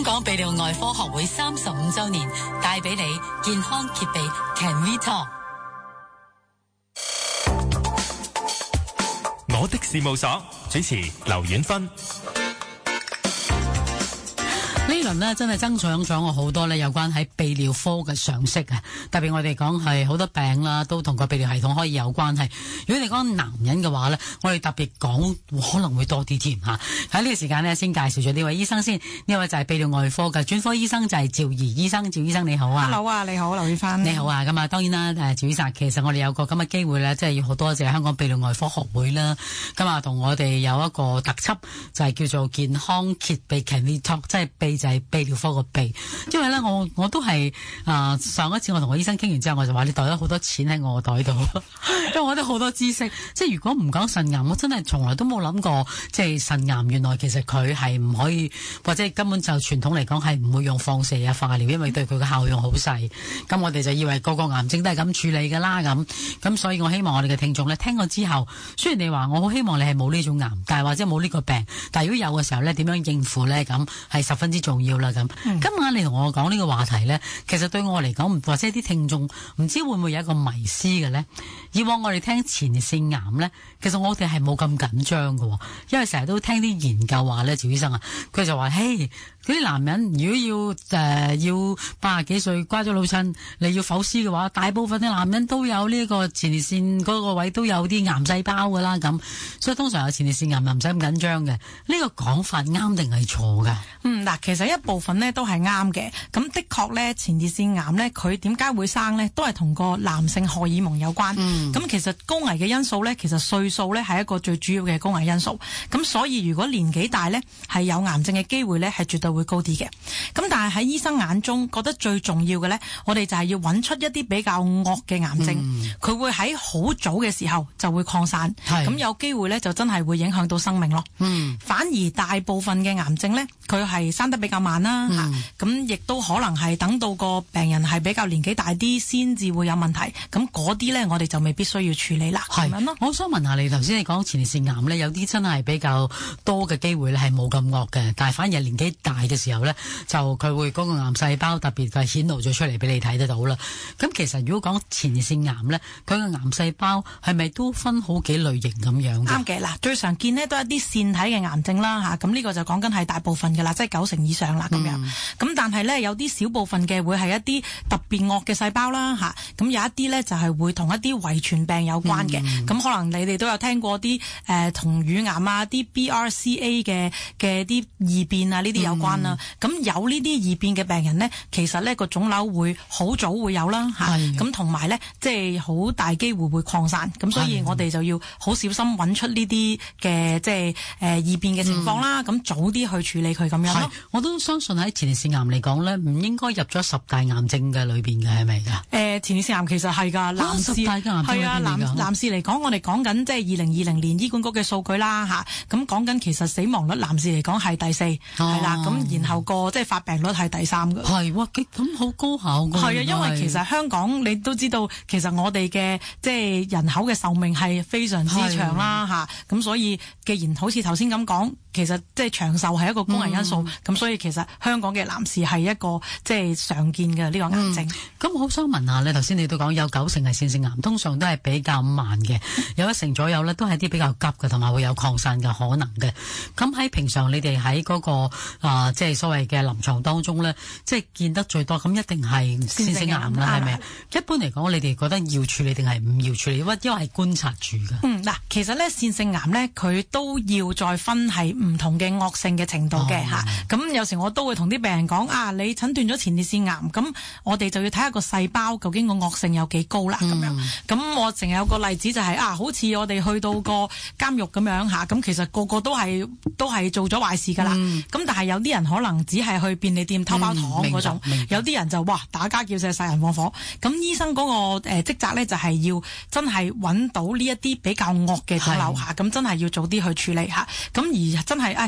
香港泌尿外科學會35周年，帶俾你健康揭秘 Can We Talk。 我的事務所主持劉婉芬。 呢輪呢真係增長咗我好多呢有關喺泌尿科嘅常識啊！特別我哋講係好多病啦，都同個泌尿系統可以有關係。如果你講男人嘅話呢，我哋特別講可能會多啲添吓。喺呢個時間呢，先介紹咗呢位醫生先。呢位就係泌尿外科嘅專科醫生，就係趙怡醫生。趙醫生你好啊 ！Hello 啊，你好，劉宇芬。 你好啊！咁啊，當然啦，趙醫生，其實我哋有個咁嘅機會呢，即係要好多謝香港泌尿外科學會啦。咁啊，同我哋有一個特輯，就係叫做健康揭秘 Can We Talk， 即係秘就係泌尿科個秘。因為咧我都係上一次我同我醫生傾完之後，我就話你袋咗好多錢喺我個袋度，因為我都好多知識。即係如果唔講腎癌，我真係從來都冇諗過，即係腎癌原來其實佢係唔可以，或者根本就傳統嚟講係唔會用放射啊化療，因為對佢嘅效用好細。咁我哋就以為個個癌症都係咁處理噶啦咁，所以我希望我哋嘅聽眾咧聽過之後，雖然你話我好希望你係冇呢種癌，但係或者冇呢個病，但係如果有嘅時候咧，點樣應付咧咁係十分之重要啦咁。今晚你同我講呢個話題咧，其實對我嚟講，或者啲聽眾唔知會唔會有一個迷思嘅咧？以往我哋聽前列腺癌咧，其實我哋係冇咁緊張喎，因為成日都聽啲研究話咧，趙醫生啊，佢就話嘿，嗰啲男人如果要80幾歲瓜咗老襯，你要剖屍嘅話，大部分嘅男人都有呢個前列腺嗰個位都有啲癌細胞噶啦咁，所以通常有前列腺癌唔使咁緊張嘅。呢個講法啱定係錯噶？ 嗱，其實一部分呢都係啱嘅。咁的確呢，前列腺癌呢，佢點解會生呢？都係同個男性荷爾蒙有關。咁其實高危嘅因素呢，其實歲數呢係一個最主要嘅高危因素。咁所以如果年紀大呢，係有癌症嘅機會呢，係絕對會高啲嘅。咁但係喺醫生眼中覺得最重要嘅呢，我哋就係要揾出一啲比較惡嘅癌症，佢會喺好早嘅時候就會擴散，咁有機會呢，就真係會影響到生命咯。反而大部分嘅癌症呢，佢係生得比較慢啦，咁亦都可能係等到個病人係比較年紀大啲先至會有問題，咁嗰啲呢，我哋就未必需要處理啦。係咁樣咯。 我想問下你，頭先你講前列腺癌呢，有啲真係比較多嘅機會呢係冇咁惡嘅，但係反而係年紀大嘅時候呢，就佢會嗰個癌細胞特別係顯露咗出嚟俾你睇得到啦。咁其實如果講前列腺癌呢，佢嘅癌細胞係咪都分好幾類型咁樣嘅？ 啱嘅，嗱，最常見呢都係一啲腺體嘅癌症啦，咁呢個就講緊係大部分嘅啦，即係90%以上啦咁樣。咁但係呢，有啲小部分嘅會係一啲特別惡嘅細胞啦，咁有一啲呢就係會同一啲遺傳病有關嘅。咁可能你哋都有聽過啲同乳癌啊、啲 BRCA 嘅啲異變啊呢啲有關啦。咁有呢啲異變嘅病人呢，其實呢個腫瘤會好早會有啦，咁同埋呢，即係好大機會會擴散。咁所以我哋就要好小心揾出呢啲嘅即係異變嘅情況啦。咁早啲去處理佢咁樣咯。 我都相信喺前列腺癌嚟講呢，唔應該入咗10大癌症嘅裏邊嘅，係咪㗎？ 前列腺癌其實係㗎，男士係啊，男士嚟講，我哋講緊即係2020年醫管局嘅數據啦，咁講緊其實死亡率男士嚟講係第4，係啦，咁然後個即係發病率係第3㗎。係哇， 咁好高效㗎。 係啊，因為其實香港你都知道，其實我哋嘅即係人口嘅壽命係非常之長啦，咁所以既然好似頭先咁講，其實即係長壽係一個高危因素，咁所以其實香港嘅男士係一個即係常見嘅呢個癌症。 咁我好想問下咧，頭先你都講有90%係腺腺癌，通常都係比較慢嘅，有1成左右咧都係啲比較急嘅，同埋會有擴散嘅可能嘅。咁喺平常你哋喺嗰個即係所謂嘅臨床當中咧，即係見得最多，咁一定係腺腺癌啦，係咪？一般嚟講，你哋覺得要處理定係唔要處理，因為係觀察住㗎。 嗱，其實咧腺腺癌咧，佢都要再分係唔同嘅惡性嘅程度嘅嚇。咁有時我都會同啲病人講你診斷咗前列腺癌，咁我哋就要睇下個細胞究竟個惡性有幾高啦咁樣。咁我成日有個例子就係好似我哋去到個監獄咁樣嚇，咁其實個個都係做咗壞事㗎啦。咁但係有啲人可能只係去便利店偷包糖嗰種，有啲人就打家劫舍殺人放火。咁醫生嗰個職責咧就係要真係揾到呢一啲比較惡嘅腫瘤嚇，咁真係要早啲去處理嚇。咁而真係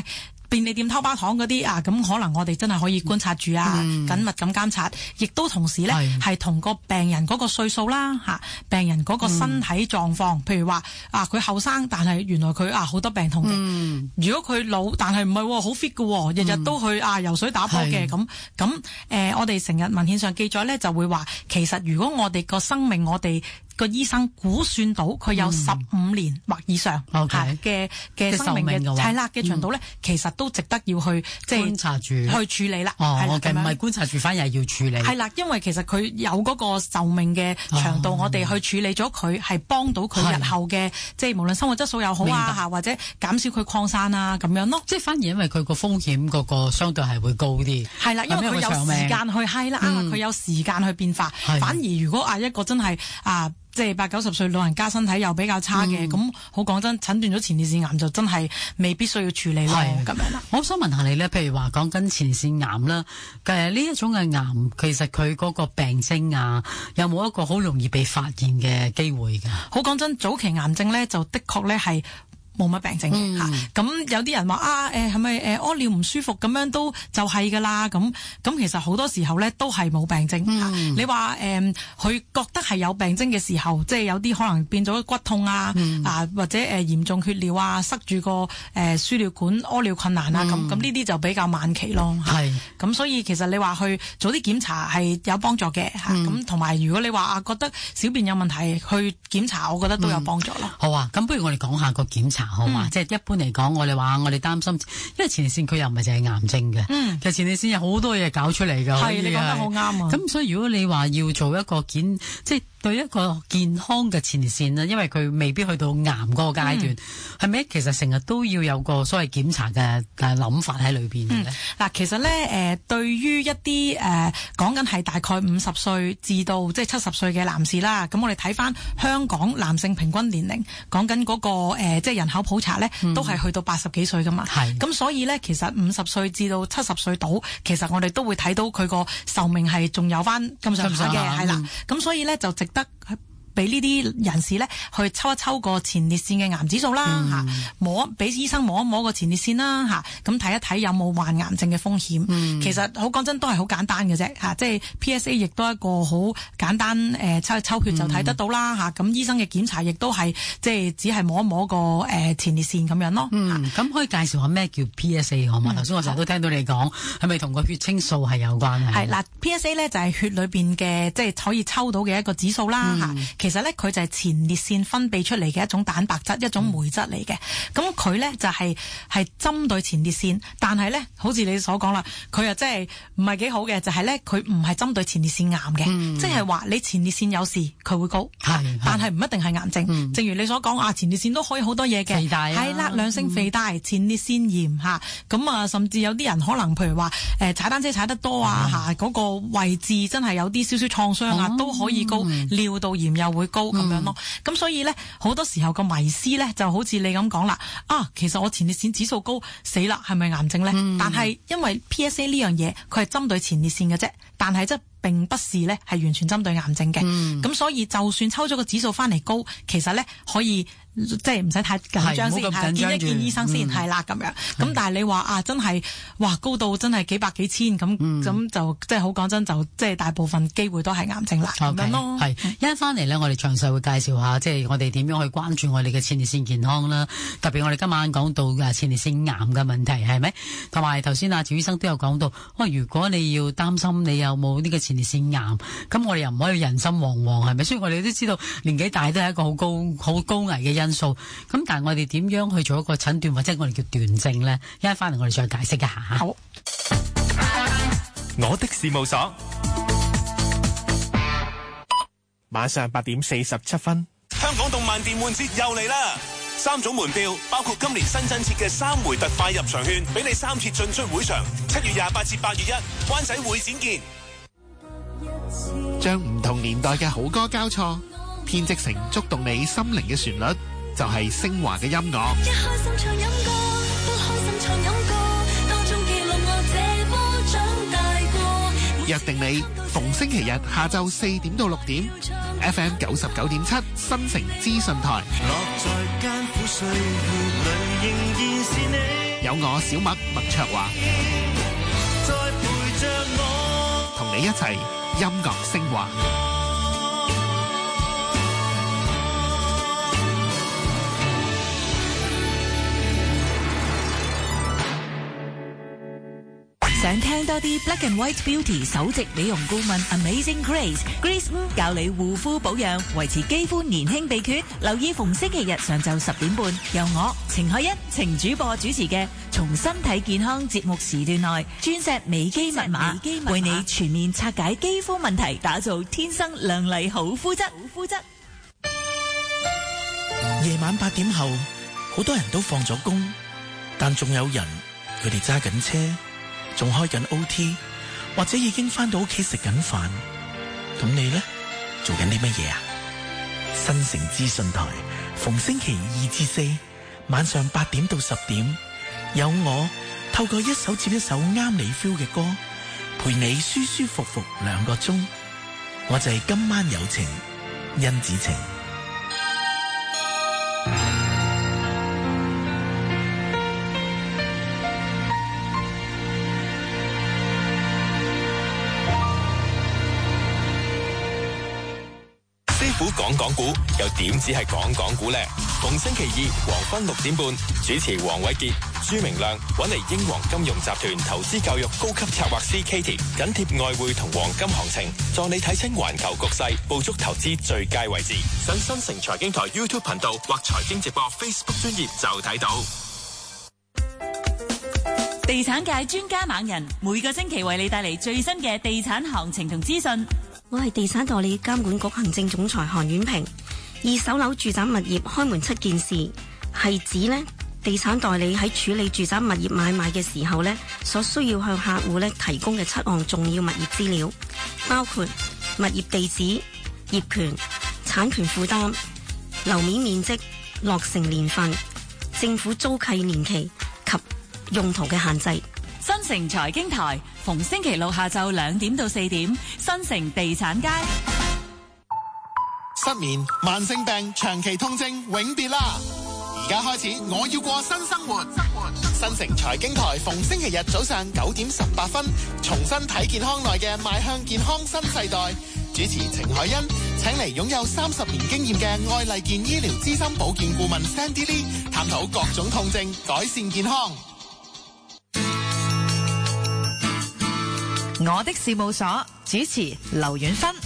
便利店偷包糖嗰啲啊，咁可能我哋真係可以觀察住啊，緊密咁監察，亦都同時咧係同個病人嗰個歲數啦嚇，病人嗰個身體狀況，譬如話啊佢後生，但係原來佢啊好多病痛嘅。如果佢老，但係唔係好 fit 嘅，日日都去啊游水打波嘅咁，我哋成日文獻上記載咧就會話，其實如果我哋個生命，我哋個醫生估算到佢有15年或以上嘅生命嘅係啦嘅長度咧，其實都值得要去即係觀察住去處理啦。 唔係觀察住，反而係要處理。 係啦，因為其實佢有嗰個壽命嘅長度，我哋去處理咗佢，係幫到佢日後嘅即係無論生活質素又好啊，或者減少佢擴散啊咁樣咯。即係反而因為佢個風險嗰個相對係會高啲。 係啦，因為佢有時間去係啦，佢有時間去變化。反而如果一個真係即係80-90歲老人家身體又比較差嘅，咁好講真，診斷咗前列腺癌就真係未必需要處理咯，咁樣啦。 我想問下你咧，譬如話講緊前列腺癌啦，呢一種嘅癌，其實佢嗰個病徵啊，有冇一個好容易被發現嘅機會㗎？ 好講真，早期癌症咧就的確咧係冇乜病徵嚇，咁有啲人話係咪屙尿唔舒服咁樣都就係㗎啦，咁其實好多時候咧都係冇病徵。你話佢覺得係有病徵嘅時候，即係有啲可能變咗骨痛啊，或者嚴重血尿啊，塞住個輸尿管屙尿困難啊，咁呢啲就比較晚期咯。係咁，所以其實你話去早啲檢查係有幫助嘅嚇，咁同埋如果你話覺得小便有問題去檢查，我覺得都有幫助咯。 好啊，咁不如我哋講下個檢查。好嘛，即係一般嚟講，我哋擔心，因為前列腺佢又唔係淨係癌症嘅，其實前列腺有好多嘢搞出嚟㗎。 係，你講得好啱啊！ 咁所以如果你話要做一個即係對一個健康嘅前列腺咧，因為佢未必去到癌嗰個階段，係咪？其實成日都要有個所謂檢查嘅諗法喺裏邊嘅咧。 嗱，其實咧對於一啲講緊係大概50歲至到即係70歲嘅男士啦，咁我哋睇翻香港男性平均年齡，講緊嗰個即係人口普查咧，都係去到80幾歲噶嘛。係。咁所以咧，其實50歲至到70歲到，其實我哋都會睇到佢個壽命係仲有翻咁上下嘅，係啦。咁所以咧就值得俾呢啲人士咧去抽一抽個前列腺嘅癌指數啦，嚇俾醫生摸一摸個前列腺啦，嚇咁睇一睇有冇患癌症嘅風險。其實好講真都係好簡單嘅啫，嚇即係 PSA 亦都係一個好簡單抽血就睇得到啦，嚇咁醫生嘅檢查亦都係即係只係摸一摸個前列腺咁樣咯。 咁可以介紹下咩叫 PSA 好嘛？頭先我成日都聽到你講，係咪同個血清素係有關係？ 係嗱，PSA 咧就係血裏邊嘅即係可以抽到嘅一個指數啦，嚇。其實咧，佢就係前列腺分泌出嚟嘅一種蛋白質，一種酶質嚟嘅。咁佢咧就係針對前列腺，但係咧，好似你所講啦，佢又真係唔係幾好嘅，就係咧佢唔係針對前列腺癌嘅，即係話你前列腺有事佢會高，但係唔一定係癌症。正如你所講前列腺都可以好多嘢嘅，肥大係啦，良性肥大、前列腺炎嚇，咁甚至有啲人可能譬如話踩單車踩得多啊嗰個位置真係有啲少少創傷啊，都可以高，尿道炎又會高咁樣咯。咁所以咧好多時候個迷思咧就好似你咁講啦，其實我前列腺指數高死啦，係咪癌症咧？但係因為 PSA 呢樣嘢佢係針對前列腺嘅啫，但係即係並不是咧係完全針對癌症嘅。咁所以就算抽咗個指數翻嚟高，其實咧可以即係唔使太緊張先，見一見醫生先係啦咁樣。咁但係你話真係高到真係幾百幾千咁就即係好講真就即係大部分機會都係癌症啦咁樣咯。 係一陣翻嚟咧，我哋詳細會介紹下即係我哋點樣去關注我哋嘅前列腺健康啦。特別我哋今晚講到前列腺癌嘅問題係咪？同埋頭先趙醫生都有講到，如果你要擔心你有冇呢個前列腺癌，咁我哋又唔可以人心惶惶係咪？所以我哋都知道年紀大都係一個好高危嘅因素。咁但係我哋點樣去做一個診斷或者我哋叫斷症咧？一陣翻嚟我哋再解釋一下。好， 我的事務所， 晚上8點47分， 香港動漫電玩節又嚟啦！3種門票，包括今年新增設嘅3枚特快入場券，俾你3次進出會場。7月28至8月1，灣仔會展見。 將唔同年代嘅好歌交錯，編織成觸動你心靈嘅旋律，就係星華嘅音樂。 一開心唱飲歌，不開心唱飲歌，當中記錄我這波長大過。 約定你逢星期日下晝4點到6點 ，FM 99.7新城資訊台。 落在艱苦歲月裏，仍然是你。 有我小麥麥卓華，同你一齊音樂升華。 想聽多啲 Black and White Beauty 首席美容顧問 Amazing Grace 教你護膚保養，維持肌膚年輕秘訣。留意逢星期日上晝10點半，由我程海欣程主播主持嘅《從身體健康》節目時段內，鑽石美肌密碼，為你全面拆解肌膚問題，打造天生亮麗好膚質。 夜晚8點後，好多人都放咗工，但仲有人佢哋揸緊車，仲開緊 OT， 或者已經返到屋企食緊飯。咁你呢？做緊啲乜嘢啊？新城資訊台逢星期2至4晚上8點到10點，有我透過一首接一首啱你 feel 嘅歌，陪你舒舒服服2個鐘。我就係今晚有情甄子晴。 師傅講港股，又點止係講港股呢？逢星期二黃昏6點半，主持黃偉傑、朱明亮搵嚟英皇金融集團投資教育高級策劃師 Katie， 緊貼外匯同黃金行情，助你睇清環球局勢，捕捉投資最佳位置。上新城財經台 YouTube 頻道或財經直播 Facebook 專頁就睇到。 地產界專家猛人，每個星期為你帶嚟最新嘅地產行情同資訊。 我係地產代理監管局行政總裁韓婉萍。二手樓住宅物業開門7件事，係指呢地產代理喺處理住宅物業買賣嘅時候呢，所需要向客戶呢提供嘅7項重要物業資料，包括物業地址、業權、產權負擔、樓面面積、落成年份、政府租契年期及用途嘅限制。 新城財經台逢星期六下晝2點到4點，新城地產街。 失眠、慢性病、長期痛症永別啦！而家開始，我要過新生活。新城財經台逢星期日早上9點18分，重新睇健康內嘅邁向健康新世代。主持程海欣，請嚟擁有30年經驗嘅愛麗健醫療資深保健顧問 Sandy Lee， 探討各種痛症，改善健康。 我的事務所主持劉婉芬。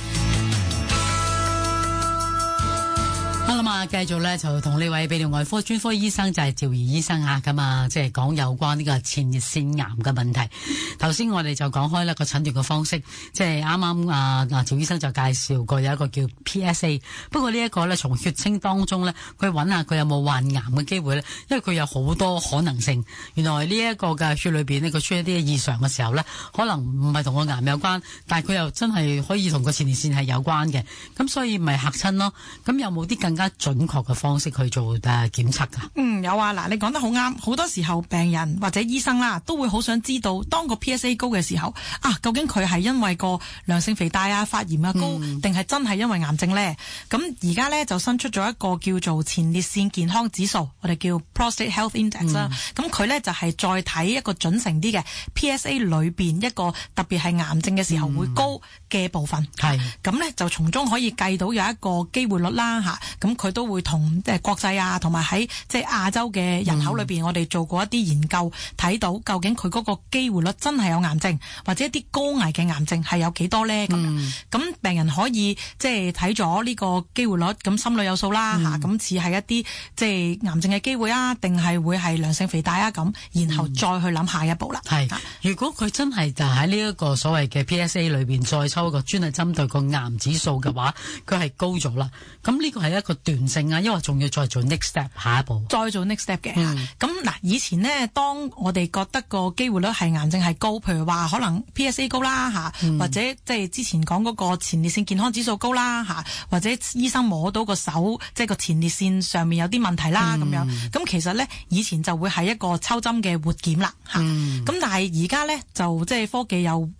好啦嘛，繼續咧就同呢位泌尿外科專科醫生就係趙怡醫生啊，咁啊，即係講有關呢個前列腺癌嘅問題。頭先我哋就講開呢個診斷嘅方式，即係啱啱趙醫生就介紹過有一個叫 PSA， 不過呢一個咧從血清當中咧，佢揾下佢有冇患癌嘅機會咧，因為佢有好多可能性。原來呢一個嘅血裏邊呢，佢出一啲異常嘅時候咧，可能唔係同個癌有關，但係佢又真係可以同個前列腺係有關嘅，咁所以咪嚇親咯。咁有冇啲更加準確嘅方式去做檢測噶？ 有啊，嗱，你講得好啱。好多時候病人或者醫生啦，都會好想知道，當個 PSA 高嘅時候，究竟佢係因為個良性肥大啊、發炎啊高，定係真係因為癌症呢？咁而家呢，就新出咗一個叫做前列腺健康指數，我哋叫 Prostate Health Index 啦。咁佢呢，就係再睇一個準成啲嘅 PSA 裏邊一個特別係癌症嘅時候會高嘅部分。係咁呢，就從中可以計到有一個機會率啦吓。咁佢都會同國際啊，同埋喺即係亞洲嘅人口裏邊，我哋做過一啲研究，睇到究竟佢嗰個機會率真係有癌症，或者一啲高危嘅癌症係有幾多咧？咁病人可以即係睇咗呢個機會率，咁心裏有數啦吓。咁似係一啲即係癌症嘅機會啊，定係會係良性肥大啊咁，然後再去諗下一步啦。係， 如果佢真係就喺呢一個所謂嘅 PSA 裏邊再抽一個專係針對個癌指數嘅話，佢係高咗啦。咁呢個係一個斷性啊，因為仲要再做 next step 下一步，再做 next step 嘅。咁嗱，以前呢，當我哋覺得個機會率係癌症係高，譬如話可能 PSA 高啦吓，或者即係之前講嗰個前列腺健康指數高啦吓，或者醫生摸到個手即係個前列腺上面有啲問題啦咁樣。咁其實呢，以前就會係一個抽針嘅活檢啦吓。咁但係而家呢，就即係科技又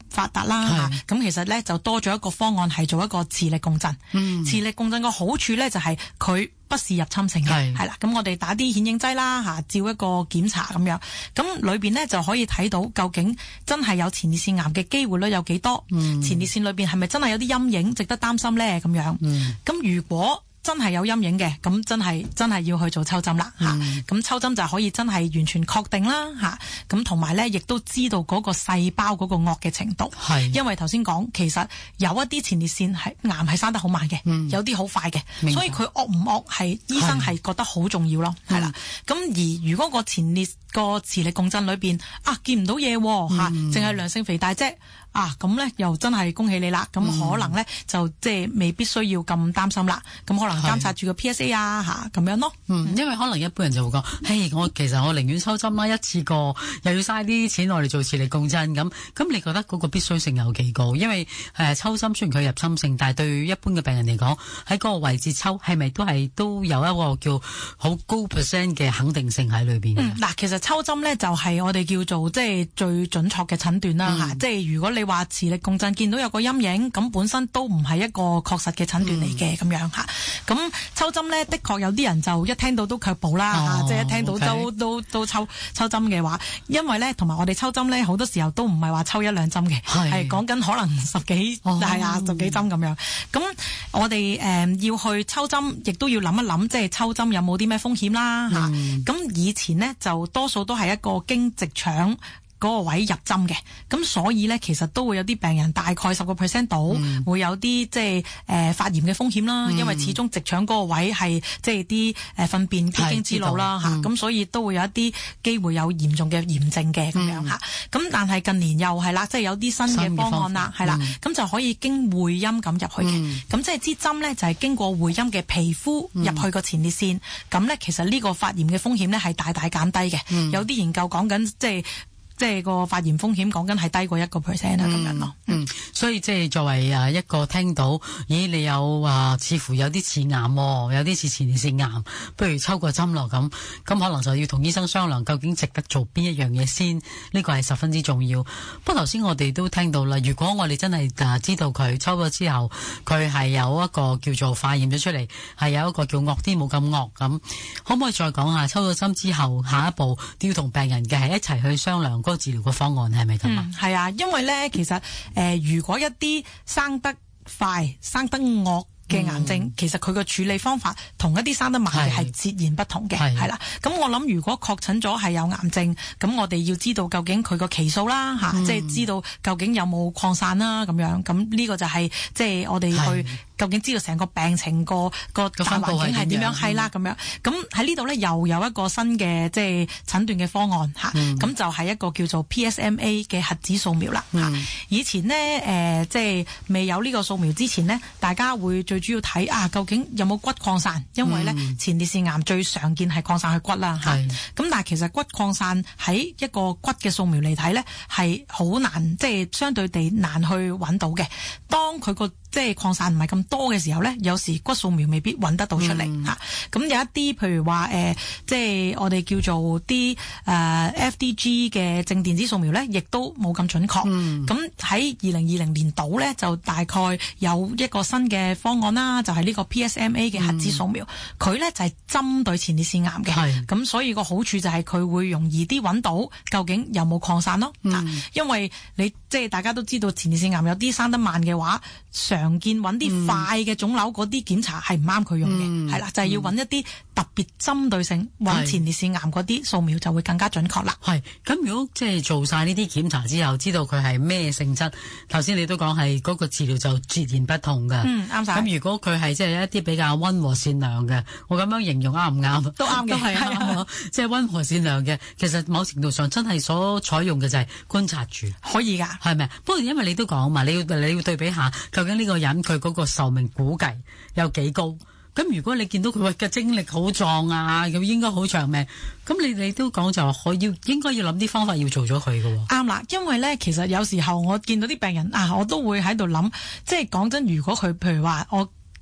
發達啦，咁其實咧就多咗一個方案係做一個磁力共振。磁力共振個好處咧就係佢不是入侵性嘅，係啦。咁我哋打啲顯影劑啦，照一個檢查咁樣，咁裏邊咧就可以睇到究竟真係有前列腺癌嘅機會率有幾多，前列腺裏邊係咪真係有啲陰影值得擔心咧咁樣。咁如果真係有陰影嘅，咁真係要去做抽針啦吓。咁抽針就可以真係完全確定啦吓。咁同埋咧，亦都知道嗰個細胞嗰個惡嘅程度。係，因為頭先講，其實有一啲前列腺係癌係生得好慢嘅，有啲好快嘅，所以佢惡唔惡係醫生係覺得好重要咯，係啦。咁而如果個磁力共振裏邊見唔到嘢吓，淨係良性肥大啫。咁咧又真係恭喜你啦！咁可能咧就即係未必需要咁擔心啦。咁可能監察住個 PSA 咁樣咯。 因為可能一般人就會講，其實我寧願抽針啦，一次過又要嘥啲錢我嚟做磁力共振咁。咁你覺得嗰個必須性有幾高？因為抽針雖然佢入侵性，但係對一般嘅病人嚟講，喺嗰個位置抽係咪都有一個叫好高 percent 嘅肯定性喺裏邊？ 嗱，其實抽針咧就係我哋叫做即係最準確嘅診斷啦。即係如果你話磁力共振見到有個陰影，咁本身都唔係一個確實嘅診斷嚟嘅咁樣吓。咁抽針咧，的確有啲人就一聽到都卻步啦，即係一聽到都抽針嘅話，因為咧同埋我哋抽針咧好多時候都唔係話抽一兩針嘅，係講緊可能十幾針咁樣。咁我哋要去抽針，亦都要諗一諗，即係抽針有冇啲咩風險啦吓。咁以前呢，就多數都係一個經直腸嗰個位入針嘅，咁所以咧其實都會有啲病人大概10% 度會有啲即係發炎嘅風險啦，因為始終直腸嗰個位係即係啲糞便必經之路啦吓，咁所以都會有一啲機會有嚴重嘅炎症嘅咁樣吓。咁但係近年又係啦，即係有啲新嘅方案啦，係啦，咁就可以經會陰咁入去嘅，咁即係支針咧就係經過會陰嘅皮膚入去個前列腺，咁咧其實呢個發炎嘅風險咧係大大減低嘅，有啲研究講緊即係個發炎風險講緊係低過1% 啦咁樣咯。 所以即係作為一個聽到，咦你有似乎有啲似癌，有啲似前列腺癌，不如抽個針咯咁可能就要同醫生商量究竟值得做邊一樣嘢先，呢個係十分之重要。不過頭先我哋都聽到啦，如果我哋真係知道佢抽咗之後，佢係有一個叫做化驗咗出嚟，係有一個叫惡啲冇咁惡咁，可唔可以再講下抽咗針之後下一步都要同病人嘅係一齊去商量嗰個治療嘅方案係咪咁啊？ 係啊，因為咧其實如果一啲生得快、生得惡嘅癌症，其實佢個處理方法同一啲生得慢嘅係截然不同嘅，係啦。咁我諗如果確診咗係有癌症，咁我哋要知道究竟佢個期數啦，即係知道究竟有冇擴散啦咁樣。咁呢個就係即係我哋去究竟知道成個病情個大環境係點樣，係啦咁樣。咁喺呢度咧又有一個新嘅即係診斷嘅方案嚇，咁就係一個叫做 PSMA 嘅核子掃描啦。以前呢，即係未有呢個掃描之前呢，大家會最主要睇究竟有冇骨擴散，因為咧前列腺癌最常見係擴散去骨啦嚇。咁但係其實骨擴散喺一個骨嘅掃描嚟睇咧係好難，即係相對地難去揾到嘅。當佢個即係擴散唔係咁多嘅時候咧，有時骨掃描未必揾得到出嚟嚇。咁有一啲譬如話即係我哋叫做啲FDG 嘅正電子掃描咧，亦都冇咁準確。咁喺2020年度咧，就大概有一個新嘅方案啦，就係呢個 PSMA 嘅核子掃描。佢咧就係針對前列腺癌嘅，咁所以個好處就係佢會容易啲揾到究竟有冇擴散咯。因為你即係大家都知道前列腺癌有啲生得慢嘅話，常見揾啲快嘅腫瘤嗰啲檢查係唔啱佢用嘅，係啦，就係要揾一啲特別針對性揾前列腺癌嗰啲掃描就會更加準確啦。 係咁，如果即係做晒呢啲檢查之後，知道佢係咩性質，頭先你都講係嗰個治療就截然不同㗎。 啱晒。 咁如果佢係即係一啲比較溫和善良嘅，我咁樣形容啱唔啱？ 都啱嘅，係啱。即係溫和善良嘅，其實某程度上真係所採用嘅就係觀察住， 可以㗎， 係咪？不過因為你都講嘛，你要對比下究竟呢個人佢嗰個壽命估計有幾高？咁如果你見到佢嘅精力好壯啊，咁應該好長命。咁你都講就話應該要諗啲方法要做咗佢嘅。 啱啦，因為咧其實有時候我見到啲病人我都會喺度諗，即係講真，如果佢譬如話我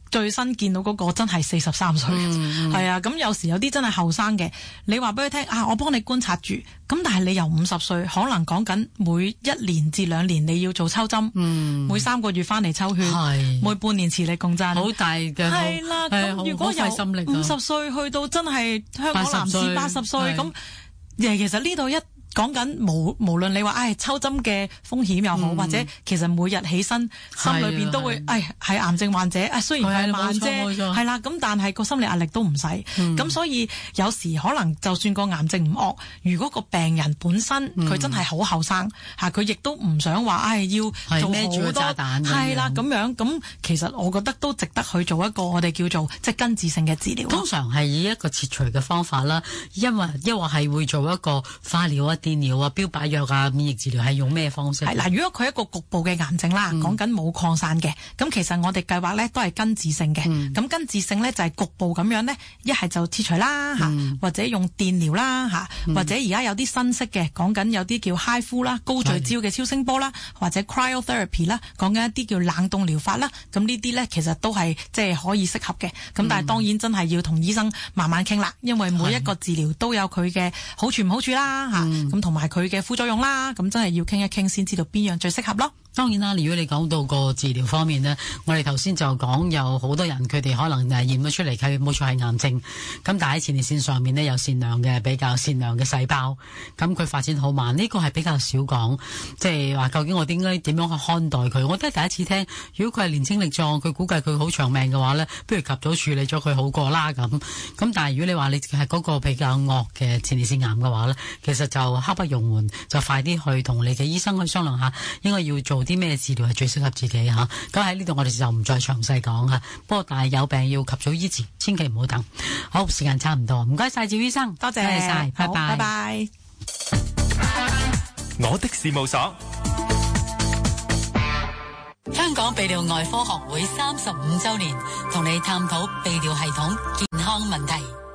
最新見到嗰個真係43歲，係啊，咁有時有啲真係後生嘅，你話俾佢聽啊，我幫你觀察住，咁但係你由50歲，可能講緊每1年至2年你要做抽針，每3個月翻嚟抽血，每半年磁力共振， 好大嘅， 係啦。咁如果由50歲去到真係香港男士80歲，咁其實呢度講緊無論你話抽針嘅風險又好，或者其實每日起身心裏邊都會係癌症患者，雖然係慢啫，係啦，咁但係個心理壓力都唔細，咁所以有時可能就算個癌症唔惡，如果個病人本身佢真係好後生嚇，佢亦都唔想話要做好多係啦咁樣，咁其實我覺得都值得去做一個我哋叫做即係根治性嘅治療。 通常係以一個切除嘅方法啦，因為係會做一個化療啊、電療啊、標靶藥啊、免疫治療，係用咩方式？ 嗱，如果佢一個局部嘅癌症啦，講緊冇擴散嘅，咁其實我哋計劃咧都係根治性嘅。咁根治性咧就係局部咁樣咧，一係就切除啦或者用電療啦或者而家有啲新式嘅，講緊有啲叫 HIFU 啦，高聚焦嘅超聲波啦，或者 cryotherapy 啦，講緊一啲叫冷凍療法啦。咁呢啲咧其實都係即係可以適合嘅。咁但係當然真係要同醫生慢慢傾啦，因為每一個治療都有佢嘅好處唔好處啦咁同埋佢嘅副作用啦，咁真係要傾一傾先知道邊樣最適合咯。 當然啦，如果你講到個治療方面呢，我哋頭先就講有好多人佢哋可能驗咗出嚟佢冇錯係癌症，咁但係喺前列腺上面呢，有比較善良嘅細胞，咁佢發展好慢，呢個係比較少講，即係話究竟我應該點樣去看待佢？我都係第一次聽。如果佢係年輕力壯，佢估計佢好長命嘅話呢，不如及早處理咗佢好過啦咁。但係如果你話你係嗰個比較惡嘅前列腺癌嘅話呢，其實就刻不容緩，就快啲去同你嘅醫生去商量下，應該要做啲咩治療係最適合自己嚇。咁喺呢度我哋就唔再詳細講嚇。不過但係有病要及早醫治，千祈唔好等。好，時間差唔多，唔該晒趙醫生， 多謝晒，拜拜， 拜拜。 我的事務所， 香港泌尿外科學會35週年，同你探討泌尿系統健康問題。